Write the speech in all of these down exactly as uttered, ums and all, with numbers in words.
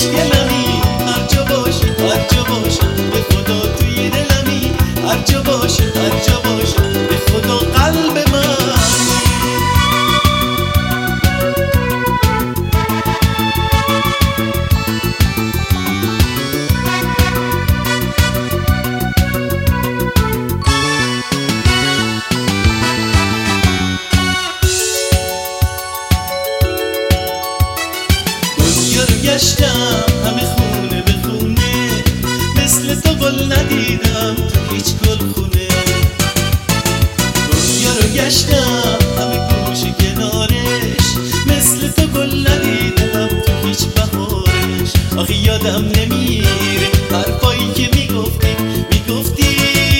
خوشگلمی، هر جا باشی هر جا باشم به خدا توی دلمی، هر جا باشی هر جا باشم به خدا قلب من. گشتم همه خونه به خونه، مثل تو گل ندیدم تو هیچ گل خونه. دنیا رو گشتم همه گوشه کنارش، مثل تو گل ندیدم تو هیچ بهارش. آخه یادم نمیره حرفایی که میگفتی میگفتی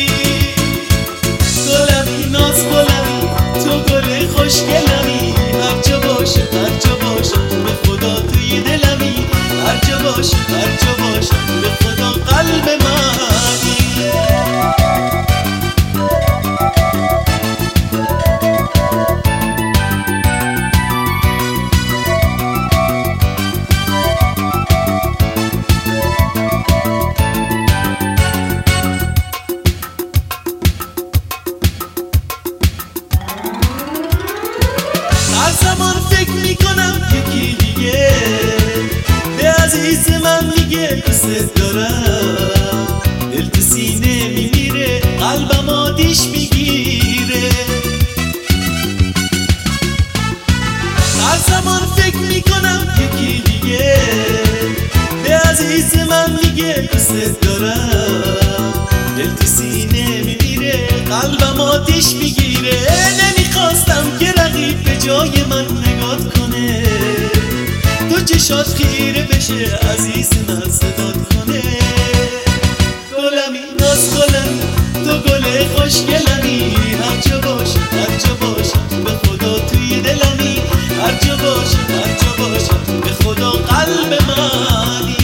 گلمی ناز گلمی تو گل خوشگلمی، هر جا باشه هر جا باشه به خدا توی دلمی، هر جا باشه هر جا باشه به خدا قلب منی. هر زمان فکر میکنم یکی دیگه به عزیز من میگه دوست دارم، دل تو سینه میمیره قلبم آتیش میگیره. هر زمان فکر میکنم یکی دیگه به عزیز من میگه دوست دارم، دل تو سینه میمیره قلبم آتیش میگیره. نمیخواستم که رقیب به جای من نگاه کنه، تو چشات خیره بشه عزیز من صدات کنه. گلمی ناز گلمی تو گل خوشگلمی، هر جا باشه هر جا باشه به خدا توی دلمی، هر جا باشه هر جا باشه به خدا قلب منی.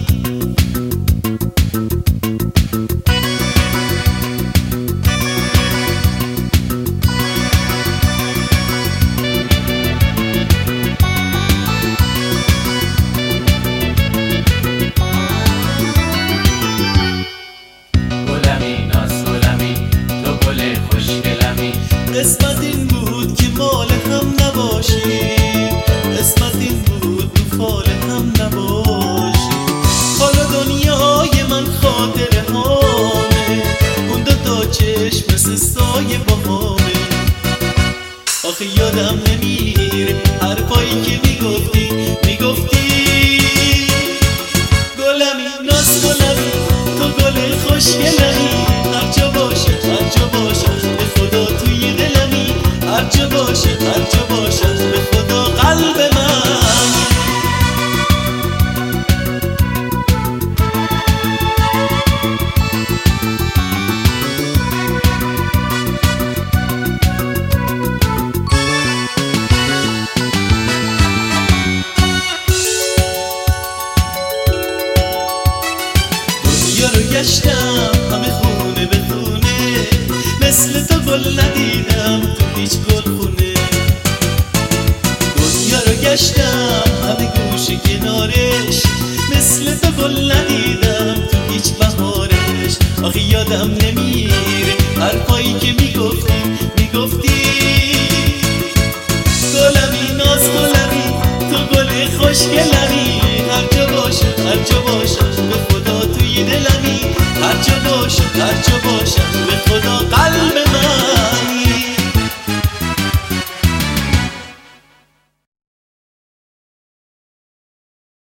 قسمت این بود که مال هم نباشیم، قسمت این بود تو فال هم نباشیم. حالا دنیای من خاطره هامه، اون دو تا چشم مثل سایه باهامه. آخه یادم نمیره حرفایی که میگفتی میگفتی گلمی ناز گلمی تو گل خوشگلمی، هر جا باشه هر جا باشه به خدا توی دلمی، هر جا باشه هر جا باشه به خدا قلب من. دنیا رو گشتم همه خونه به خونه، مثل تو گل ندیدم تو هیچ گل خونه. دنیا رو گشتم همه گوشه کنارش، مثل تو گل ندیدم تو هیچ بهارش. آخه یادم نمیره حرفایی که میگفتی میگفتی گلمی ناز گلمی تو گل خوشگلمی،